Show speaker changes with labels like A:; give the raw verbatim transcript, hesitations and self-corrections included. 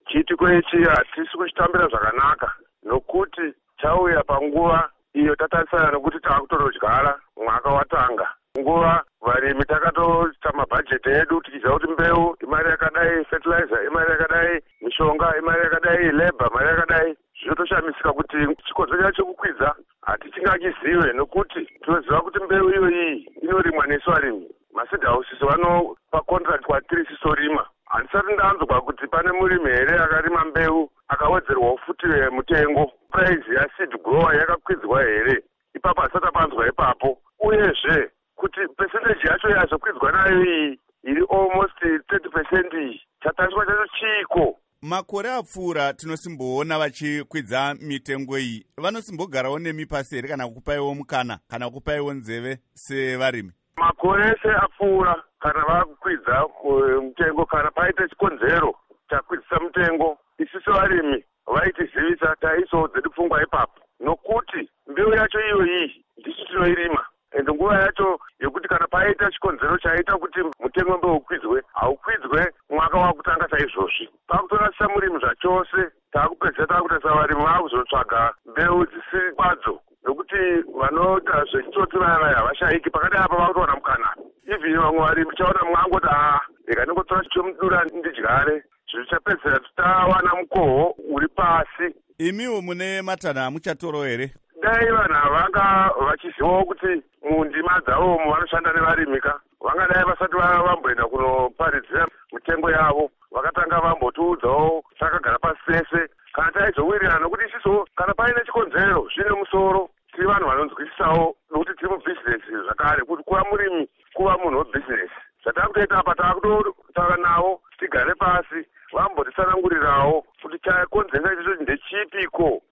A: chiitiko ichi hatisi kuchitambira zvakanaka nokuti chauya panguva iyo tatarisana nokuti taakutonodyara mwaka watanga. Nguva varimi takatoita mabhajeti edu tichiziva kuti mbeu imari yakadai, fertilizer imari yakadai, mishonga imari yakadai, labor mari yakadai. Zvinotoshamisika kuti chikonzero chacho kukwidza hatichingachizive nokuti tinoziva kuti mbeu iyo iyi inorimwa nesu varimi. Maseed houses vanopa contract kwatiri sisorima. Handisati ndanzwa kuti pane murimi here akarima mbeu akawedzerwawo futi mutengo. Price yaseed grower yakakwidzwa here ipapo hasati panzwa ipapo. Uyezve kuti percentage yacho yazokwidzwa nayo iyi iri almost thirty percent chatariswa chacho chiko.
B: Makore apfuura tinosimboona vachikwidza mitengo iyi. Vanosimbogarawo nemi pasi here kana kupaiwo mukana kana kupaiwo nzeve sevarimi?
A: Makore ese apfuura kana vakukwidza mutengo kana paite chikonzero chakwidzisa mutengo, isusu varimi vaitizivisa taiisawo dzedu pfungwa ipapo nokuti mbeu yacho iyo iyi ndisu tinoirima. Ende nguva yacho yokuti kana paita chikonzero chaita kuti mutengo wembeu ukwidzwe haukwidzwe mwaka wakutanga saizvozvi. Takutorasisa murimi zvachose, taakupedzisa takutarisa varimi vakuzotsvaga mbeu dzisiri kwadzo nokuti vanoita zvechitsotsi vaya vaya havashaiki pakadai apa vakutowana mukana. Even vamwe varimi chaona mwangoti aa rega ndingotora chomudura ndidyare, zvichapedzisira tutawana mukoho uri pasi.
B: Imiwo mune matanha muchatoro here?
A: Dai vanhu vanga vachizivawo kuti mundima dzavomo vanoshanda nevarimika, vangadai vasati vamboenda kunoparidzira mitengo yavo, vakatanga vambotiudzawo takagara pasi sese kana taizowirirana nokuti isiso kana paine chikonzero zvine musoro tiri vanhu vanonzwisisawo nokuti tiri mubhizinesi zvakare, kuti kuva murimi kuva munhu webhizinesi. Zvatakutoita apa taakutotaura navo tigare pasi vambotitsanangurirawo kuti chakonzeresa ichocho ndechipiko